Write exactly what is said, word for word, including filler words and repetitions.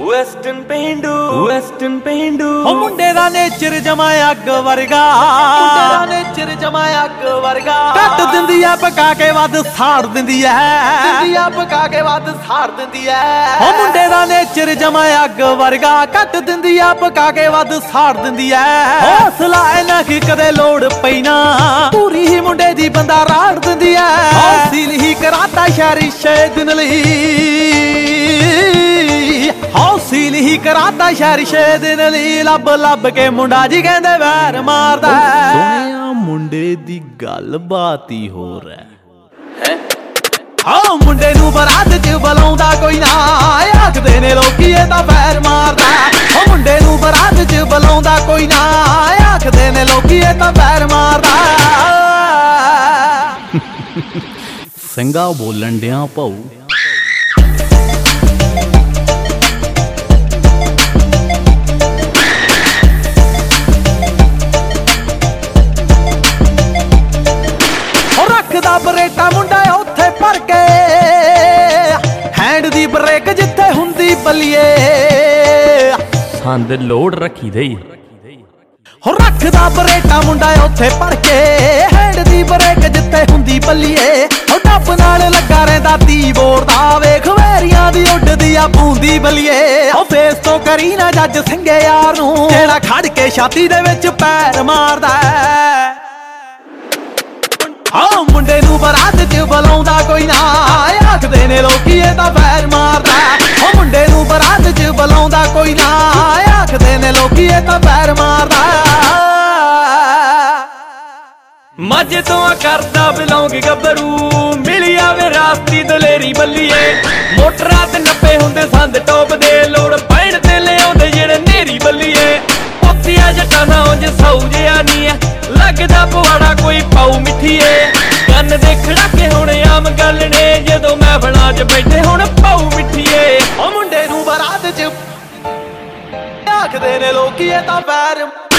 Western ਪੇਂਡੂ western ਪੇਂਡੂ ਉਹ ਮੁੰਡੇ ਦਾ ਨੇਚਰ ਜਮਾ ਅੱਗ ਵਰਗਾ, ਮੁੰਡੇ ਦਾ ਨੇਚਰ ਜਮਾ ਅੱਗ ਵਰਗਾ। ਕੱਟ ਦਿੰਦੀ ਐ ਪਕਾ ਕੇ ਵੱਧ ਸਾੜ ਦਿੰਦੀ ਐ, ਦਿੰਦੀ ਆ ਪਕਾ ਕੇ ਵੱਧ ਸਾੜ ਦਿੰਦੀ ਐ। ਉਹ ਮੁੰਡੇ ਦਾ ਨੇਚਰ ਜਮਾ ਅੱਗ ਵਰਗਾ, ਕੱਟ ਦਿੰਦੀ ਆ ਪਕਾ ਕੇ ਵੱਧ ਸਾੜ ਦਿੰਦੀ ਐ। ਹੌਸਲਾ ਇਹਨਾਂ ਕੀ ਕਦੇ ਲੋੜ ਪਈ ਨਾ, ਪੂਰੀ ਹੀ ਮੁੰਡੇ ਦੀ ਬੰਦਾ ਰਾੜ ਦਿੰਦੀ ਐ। ਹੌਸਲ ਹੀ ਕਰਾਤਾ ਸ਼ਹਿਰੀ ਛੇ ਦਿਨ ਲਈ, ਹੌਸਲ ਹੀ ਕਰਾਤਾ ਸ਼ਹਿਰੀ ਛੇ ਦਿਨ ਲਈ। ਲੱਭ ਲੱਭ ਕੇ ਮੁੰਡਾ ਜੀ ਕਹਿੰਦੇ ਵੈਰ ਮਾਰਦਾ। ਦੁਨੀਆ ਮੁੰਡੇ ਦੀ ਗੱਲ ਬਾਤ ਹੀ ਹੋਰ ਹੈ। ਹਾਂ ਮੁੰਡੇ ਨੂੰ ਬਰਾਤ ਚ ਬੁਲਾਉਂਦਾ ਕੋਈ ਨਾ, ਆਖਦੇ ਨੇ ਲੋਕੀ ਇਹ ਤਾਂ ਵੈਰ ਮਾਰਦਾ। ਉਹ ਮੁੰਡੇ ਨੂੰ ਬਰਾਤ ਚ ਬੁਲਾਉਂਦਾ ਕੋਈ ਨਾ, ਆਖਦੇ ਨੇ ਲੋਕੀ ਇਹ ਤਾਂ ਵੈਰ ਮਾਰਦਾ। ਸਿੰਘਾ ਬੋਲਣ ਡਿਆ ਭਾਊ। ਰੱਖਦਾ ਬਰੇਟਾ ਮੁੰਡਾ ਉੱਥੇ ਭਰ ਕੇ, ਹੈਂਡ ਦੀ ਬ੍ਰੇਕ ਜਿੱਥੇ ਹੁੰਦੀ ਬੱਲੀਏ। ਸੰਦ ਲੋਡ ਰੱਖੀ ਦੇ ਹੋ ਰੱਖਦਾ ਬਰੇਟਾ ਮੁੰਡਾ ਉੱਥੇ ਭਰ ਕੇ, ਹੈਂਡ ਦੀ ਬ੍ਰੇਕ ਜਿੱਥੇ ਹੁੰਦੀ ਬੱਲੀਏ। ਉਹ ਡੱਬ ਨਾਲ ਲੱਗਾ ਰਹਿੰਦਾ ਤੀ ਬੋਰਦਾ, ਵੇਖ ਵੈਰੀਆਂ ਦੀ ਉੱਡਦੀ ਆ ਬੂੰਦੀ ਬੱਲੀਏ। ਉਹ ਫੇਸ ਤੋਂ ਕਰੀ ਨਾ ਜੱਜ ਸਿੰਘੇ ਯਾਰ ਨੂੰ, ਜਿਹੜਾ ਖੜ ਕੇ ਛਾਤੀ ਦੇ ਵਿੱਚ ਪੈਰ ਮਾਰਦਾ। ਹਾਂ ਮੁੰਡੇ ਨੂੰ ਬਰਾਤ ਚ ਬੁਲਾਉਂਦਾ ਕੋਈ ਨਾ, ਆਖਦੇ ਨੇ ਲੋਕੀ ਇਹ ਤਾਂ ਵੈਰ ਮਾਰਦਾ। ਉਹ ਮੁੰਡੇ ਨੂੰ ਬਰਾਤ ਚ ਬੁਲਾਉਂਦਾ ਕੋਈ ਨਾ, ਆਖਦੇ ਨੇ ਲੋਕੀ ਇਹ ਤਾਂ ਵੈਰ ਮਾਰਦਾ। ਮਾਝੇ ਤੋਂ ਆ ਕਰਦਾ ਬਿਲੋਂਗ ਗੱਭਰੂ, ਮਿਲੀ ਆਵੇ ਰਾਸਤੀ ਦਲੇਰੀ ਬੱਲੀਏ। ਮੋਟਰਾਂ ਤੇ ਨੱਪੇ ਹੁੰਦੇ ਸੰਦ ਟੋਪ ਦੇ, ਲੋੜ ਪੈਣ ਤੇ ਲਿਆਉਂਦੇ ਜਿਹੜੇ ਨੇਰੀ ਬੱਲੀਏ। ਪੋਤੀਆ ਜੱਟਾਂ ਦਾ ਉਂਝ ਸੌ ਜਿਆ ਨੀ ਐ, ਲੱਗਦਾ ਪਵਾੜਾ ਕੋਈ ਪਾਉ ਮਿੱਠੀਏ। ਕੰਨ ਦੇ ਖੜਾਕੇ ਹੁਣ ਆਮ ਗੱਲ ਨੇ, ਜਦੋਂ ਮਹਿਫਲਾਂ 'ਚ ਬੈਠੇ ਹੁਣ ਪਾਉ ਮਿੱਠੀਏ। ਉਹ ਮੁੰਡੇ ਨੂੰ ਬਰਾਤ ਚ ਆਖਦੇ ਨੇ ਲੋਕੀ ਇਹ ਤਾਂ ਵੈਰ